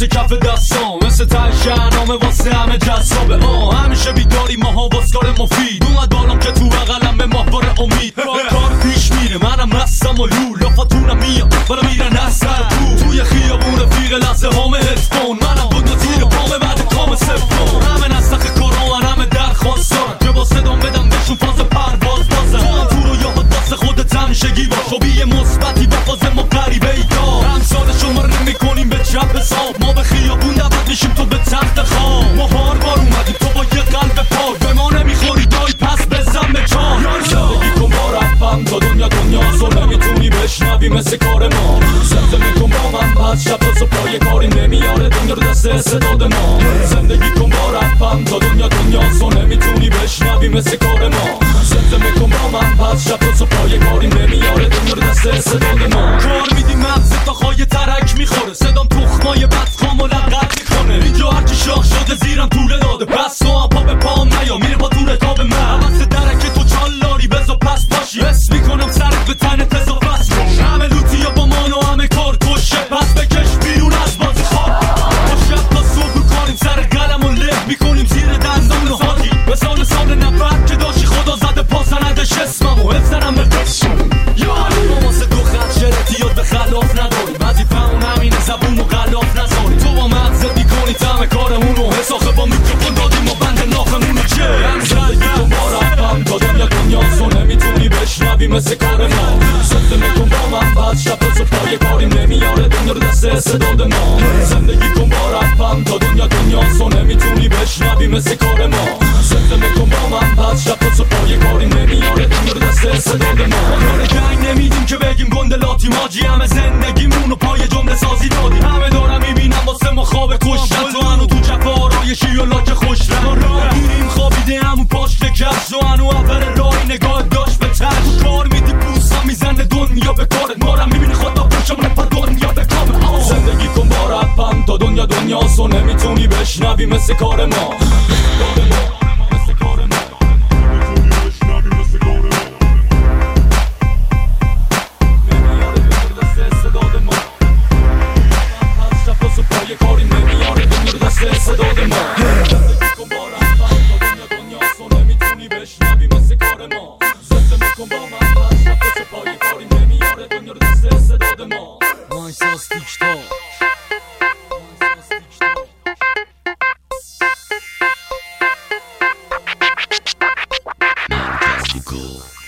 واسه کف دستام، مثل ته شهرنامه واسه همه جذابه. همیشه بیداری ماها واسه کار مفید، اومد بالام که تو بغلم به ماهواره امید. کار پیش میره منم رستم و لول، لافاتونم میاد بالا میرن از سر توی خیابون رفیق لحظه هامه هدفون. منم بود و تیر پامه بعد کام سفرون، همه نسخ کاران همه درخواست دارن که با صدام بدم بهشون فاز پرواز بازن. تو هم تو رو یاد واسه خودت همیشگی باش و بیه مثبتی با فاز ما غریبه ای کار. همسال شما رو نمی‌کنیم به چپ حساب، ما به خیابون دعوت میشیم تو به تخت خواب. ما هار بار اومدیم تو با یه قلب پاک، به ما نمیخوری دای پس بزن به چار. زندگی کن با رپم تا دنیاست و نمیتونی بشنوی مثل کار ما. زندگی کن با من پس شب تا پای کاری نمیاره دنیا رو دست استعداد ما. زندگی کن با رپم تا دنیاست و نمیتونی بشنوی مثل کار ما. زندگی کن با من پس شب تا پای کاری نمیاره دنیا رو دست استعداد ما. کار میدی مغز تا خواهی ترک میخوره، صدام تخمای بدخام و لغت میکنه. اینجا هرچی شاخ شده زیرم طوله داده، بس تو هم پا به پام نیا میره با تو رکاب من. حوث درک تو چالاری بزا پس پاشی، حس میکنم سرت به تنت بزا پس کن. همه لوتی یا با مان و همه کار کشه، پس بکش بیرون از بازی خواب. ما شب تا صبح کاریم سر قلم و له میکنیم زیر دندان و حاکی. به سال نفر که داشی خدا زده پاسندش اسمم و حفظنم به قسم. یاری ما واسه دو خط شرطیات به خلاف نداریم، وظیفه اون همینه زبون و غلاف نذاریم. تو با مغزت میکنی طعم کارمون رو، حساخه با میکروفون دادیم و بند ناخمون رو. چه زندگی کن با رپم تا دنیاست و نمیتونی بشنوی مثل کار ما. زندگی کن با من پس شب تا پای کاری نمیاره دنیا رو دست استعداد ما. زندگی کن با رپم تا دنیاست و نمیتونی بشنوی مثل کار ما. زندگی کن با من پس شب تا پای کاری نمیاره دنیا رو دست استعداد ما. کار جنگ نمیدیم که بگیم گندلاتی ماجی، همه زندگیمون رو پای جمله سازی دادیم. همه دارم میبینم واسه ما خواب کشتن، تو هنو تو جفا آرایشی و لاک خوش رنگ. راه میریم خوابیده همون پاشت کفش و هنو اول راهی نگاه داشت به ترش. کار میدی بوسا میزنه دنیا به کارت، مارم میبینی خدا پشمونه پا دنیا به کامه. زندگی کن با رپم تا دنیاست و نمیتونی بشنوی مثل کار ما. Cool.